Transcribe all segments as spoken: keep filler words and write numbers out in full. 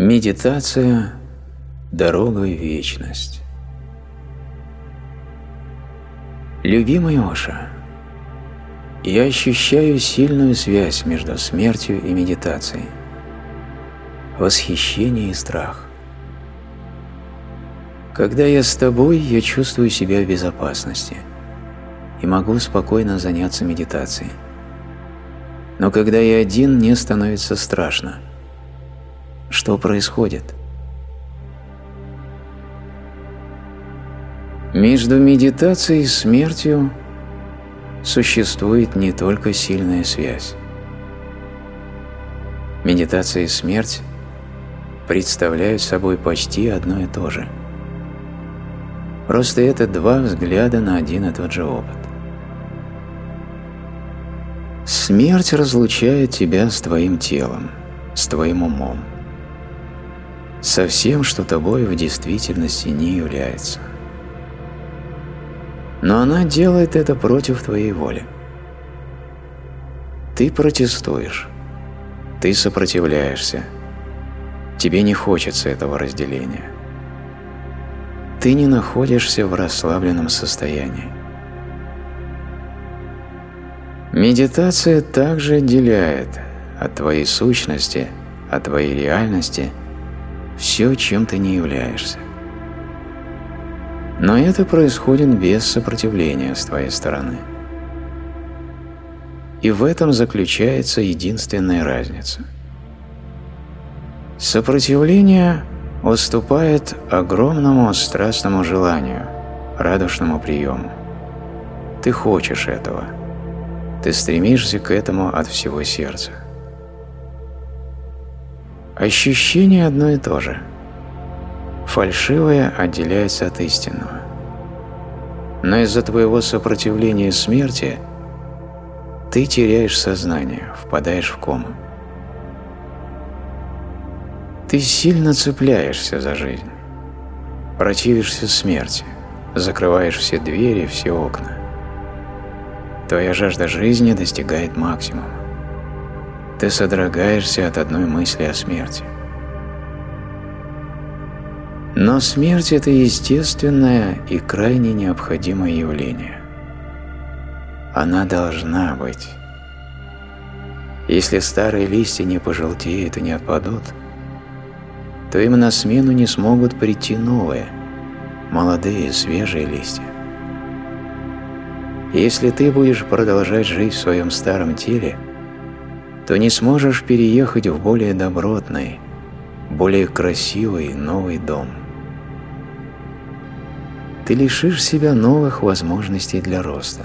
Медитация – дорога в вечность. Любимый Оша, я ощущаю сильную связь между смертью и медитацией, восхищение и страх. Когда я с тобой, я чувствую себя в безопасности и могу спокойно заняться медитацией. Но когда я один, мне становится страшно. Что происходит? Между медитацией и смертью существует не только сильная связь. Медитация и смерть представляют собой почти одно и то же. Просто это два взгляда на один и тот же опыт. Смерть разлучает тебя с твоим телом, с твоим умом, со всем, что тобой в действительности не является. Но она делает это против твоей воли. Ты протестуешь, ты сопротивляешься, тебе не хочется этого разделения. Ты не находишься в расслабленном состоянии. Медитация также отделяет от твоей сущности, от твоей реальности все, чем ты не являешься. Но это происходит без сопротивления с твоей стороны. И в этом заключается единственная разница. Сопротивление уступает огромному страстному желанию, радушному приему. Ты хочешь этого. Ты стремишься к этому от всего сердца. Ощущение одно и то же. Фальшивое отделяется от истинного. Но из-за твоего сопротивления смерти ты теряешь сознание, впадаешь в кому. Ты сильно цепляешься за жизнь, противишься смерти, закрываешь все двери, все окна. Твоя жажда жизни достигает максимума. Ты содрогаешься от одной мысли о смерти. Но смерть – это естественное и крайне необходимое явление. Она должна быть. Если старые листья не пожелтеют и не отпадут, то им на смену не смогут прийти новые, молодые, свежие листья. Если ты будешь продолжать жить в своем старом теле, то не сможешь переехать в более добротный, более красивый новый дом. Ты лишишь себя новых возможностей для роста.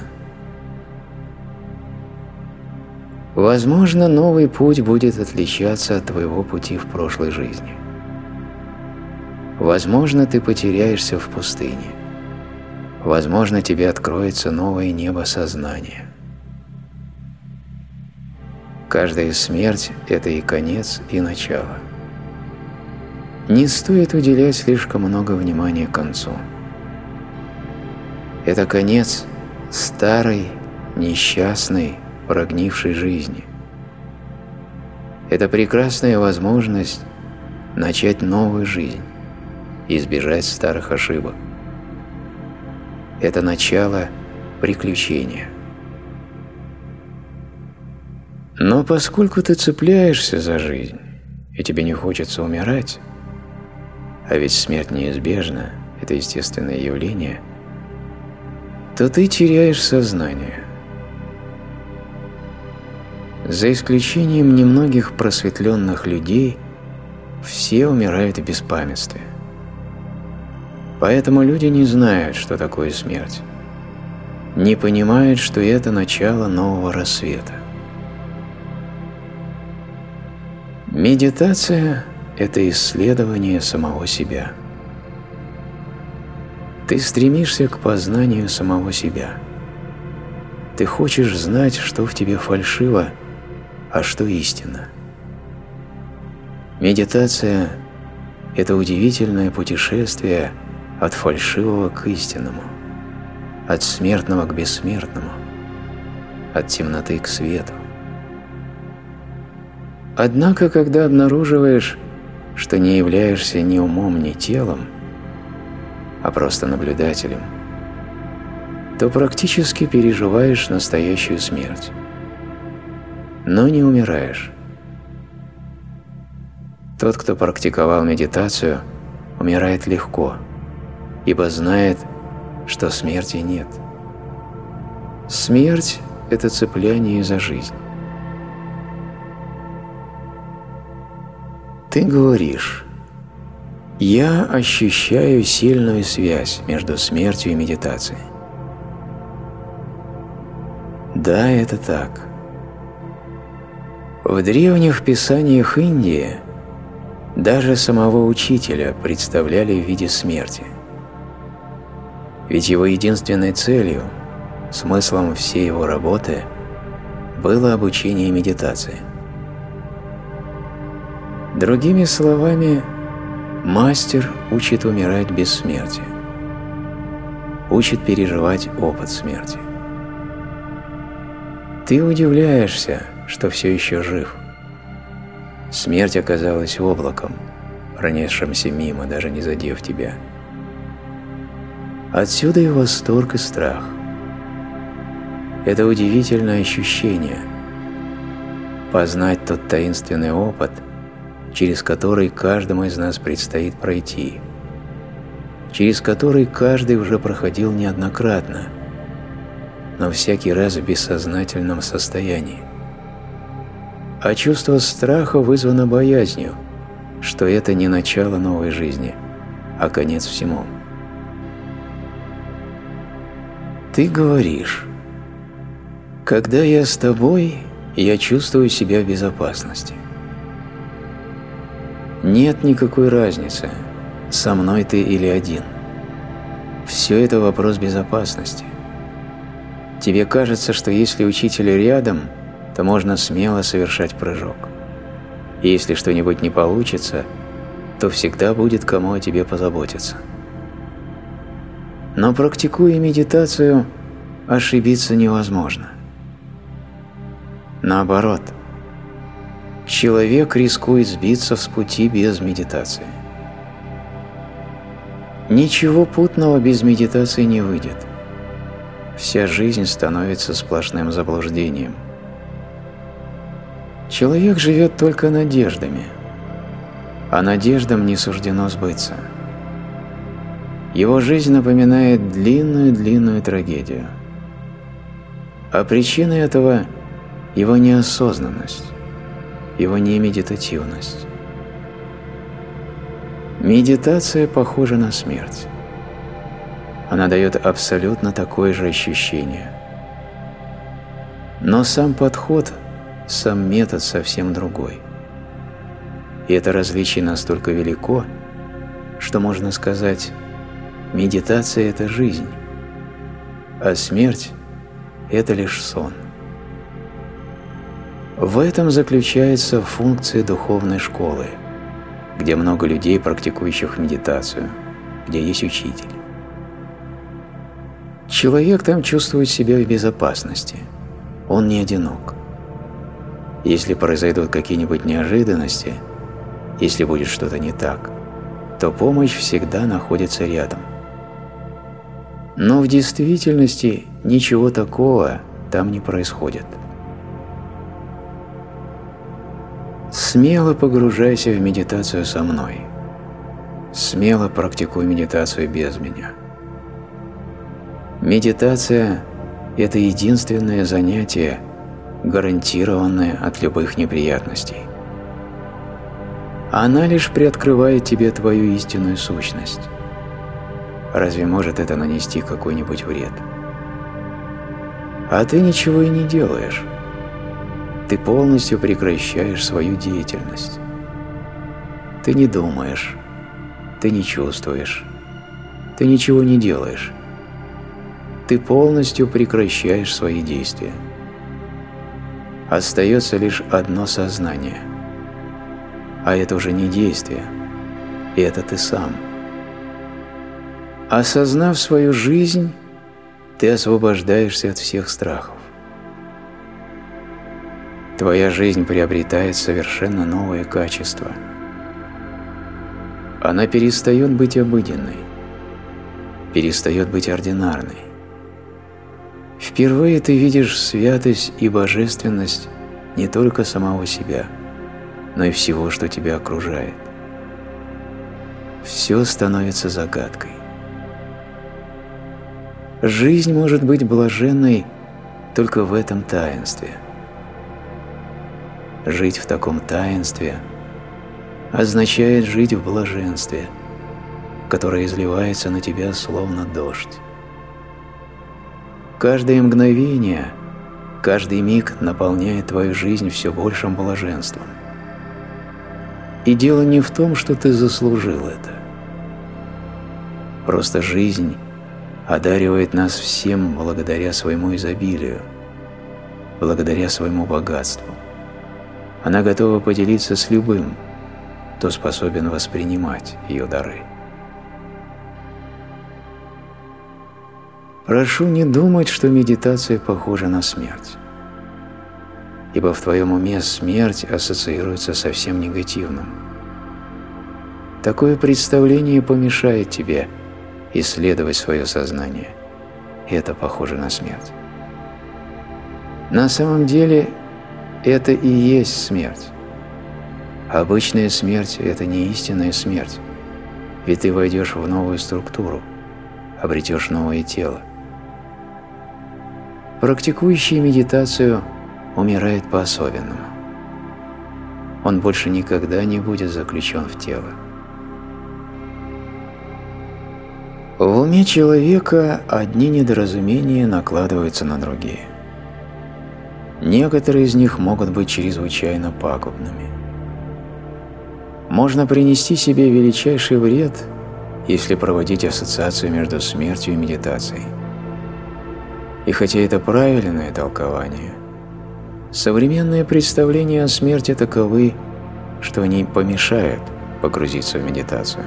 Возможно, новый путь будет отличаться от твоего пути в прошлой жизни. Возможно, ты потеряешься в пустыне. Возможно, тебе откроется новое небо сознания. Каждая смерть – это и конец, и начало. Не стоит уделять слишком много внимания концу. Это конец старой, несчастной, прогнившей жизни. Это прекрасная возможность начать новую жизнь, избежать старых ошибок. Это начало приключения. Но поскольку ты цепляешься за жизнь, и тебе не хочется умирать, а ведь смерть неизбежна, это естественное явление, то ты теряешь сознание. За исключением немногих просветленных людей, все умирают в беспамятстве. Поэтому люди не знают, что такое смерть, не понимают, что это начало нового рассвета. Медитация – это исследование самого себя. Ты стремишься к познанию самого себя. Ты хочешь знать, что в тебе фальшиво, а что истинно. Медитация – это удивительное путешествие от фальшивого к истинному, от смертного к бессмертному, от темноты к свету. Однако, когда обнаруживаешь, что не являешься ни умом, ни телом, а просто наблюдателем, то практически переживаешь настоящую смерть, но не умираешь. Тот, кто практиковал медитацию, умирает легко, ибо знает, что смерти нет. Смерть – это цепляние за жизнь. Ты говоришь: «Я ощущаю сильную связь между смертью и медитацией». Да, это так. В древних писаниях Индии даже самого учителя представляли в виде смерти. Ведь его единственной целью, смыслом всей его работы было обучение медитации. Другими словами, мастер учит умирать без смерти, учит переживать опыт смерти. Ты удивляешься, что все еще жив. Смерть оказалась облаком, пронесшимся мимо, даже не задев тебя. Отсюда и восторг, и страх. Это удивительное ощущение – познать тот таинственный опыт, через который каждому из нас предстоит пройти, через который каждый уже проходил неоднократно, но всякий раз в бессознательном состоянии. А чувство страха вызвано боязнью, что это не начало новой жизни, а конец всему. Ты говоришь: «Когда я с тобой, я чувствую себя в безопасности». Нет никакой разницы, со мной ты или один. Все это вопрос безопасности. Тебе кажется, что если учитель рядом, то можно смело совершать прыжок. И если что-нибудь не получится, то всегда будет кому о тебе позаботиться. Но практикуя медитацию, ошибиться невозможно. Наоборот, человек рискует сбиться с пути без медитации. Ничего путного без медитации не выйдет. Вся жизнь становится сплошным заблуждением. Человек живет только надеждами, а надеждам не суждено сбыться. Его жизнь напоминает длинную-длинную трагедию. А причиной этого – его неосознанность, его немедитативность. Медитация похожа на смерть. Она дает абсолютно такое же ощущение. Но сам подход, сам метод совсем другой. И это различие настолько велико, что можно сказать: медитация – это жизнь, а смерть – это лишь сон. В этом заключается функция духовной школы, где много людей, практикующих медитацию, где есть учитель. Человек там чувствует себя в безопасности, он не одинок. Если произойдут какие-нибудь неожиданности, если будет что-то не так, то помощь всегда находится рядом. Но в действительности ничего такого там не происходит. Смело погружайся в медитацию со мной. Смело практикуй медитацию без меня. Медитация – это единственное занятие, гарантированное от любых неприятностей. Она лишь приоткрывает тебе твою истинную сущность. Разве может это нанести какой-нибудь вред? А ты ничего и не делаешь. Ты полностью прекращаешь свою деятельность. Ты не думаешь, ты не чувствуешь, ты ничего не делаешь. Ты полностью прекращаешь свои действия. Остается лишь одно сознание. А это уже не действие, и это ты сам. Осознав свою жизнь, ты освобождаешься от всех страхов. Твоя жизнь приобретает совершенно новое качество. она перестает быть обыденной, перестает быть ординарной. Впервые ты видишь святость и божественность не только самого себя, но и всего, что тебя окружает. Все становится загадкой. Жизнь может быть блаженной только в этом таинстве. Жить в таком таинстве означает жить в блаженстве, которое изливается на тебя словно дождь. Каждое мгновение, каждый миг наполняет твою жизнь все большим блаженством. И дело не в том, что ты заслужил это. Просто жизнь одаривает нас всем благодаря своему изобилию, благодаря своему богатству. Она готова поделиться с любым, кто способен воспринимать ее дары. Прошу не думать, что медитация похожа на смерть, ибо в твоем уме смерть ассоциируется со всем негативным. Такое представление помешает тебе исследовать свое сознание, и это похоже на смерть. На самом деле это и есть смерть. Обычная смерть – это не истинная смерть, ведь ты войдешь в новую структуру, обретешь новое тело. Практикующий медитацию умирает по-особенному. Он больше никогда не будет заключен в тело. В уме человека одни недоразумения накладываются на другие. Некоторые из них могут быть чрезвычайно пагубными. Можно принести себе величайший вред, если проводить ассоциацию между смертью и медитацией. И хотя это правильное толкование, современные представления о смерти таковы, что они помешают погрузиться в медитацию.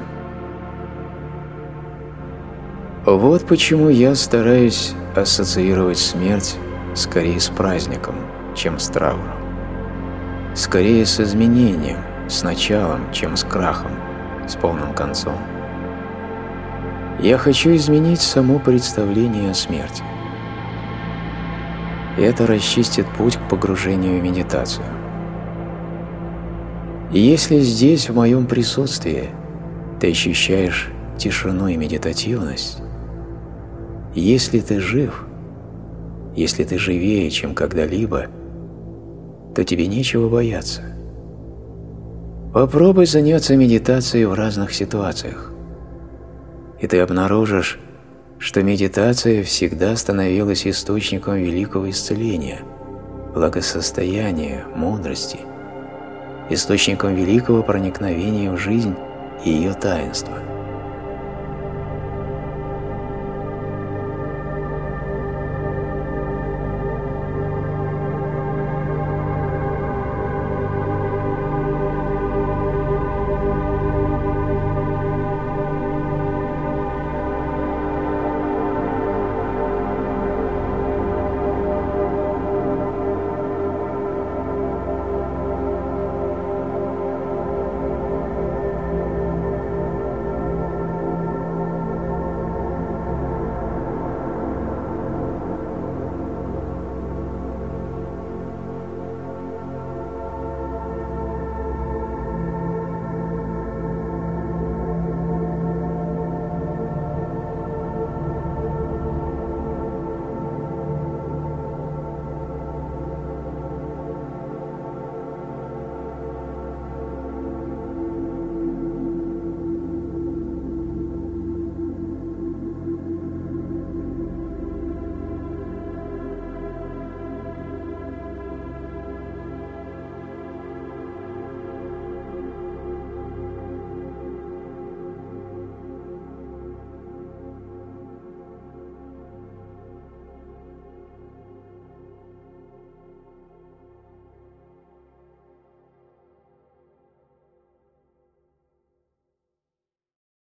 Вот почему я стараюсь ассоциировать смерть скорее с праздником, чем с трауром. Скорее с изменением, с началом, чем с крахом, с полным концом. Я хочу изменить само представление о смерти. И это расчистит путь к погружению в медитацию. И если здесь, в моем присутствии, ты ощущаешь тишину и медитативность, если ты жив, если ты живее, чем когда-либо, то тебе нечего бояться. Попробуй заняться медитацией в разных ситуациях, и ты обнаружишь, что медитация всегда становилась источником великого исцеления, благосостояния, мудрости, источником великого проникновения в жизнь и ее таинства.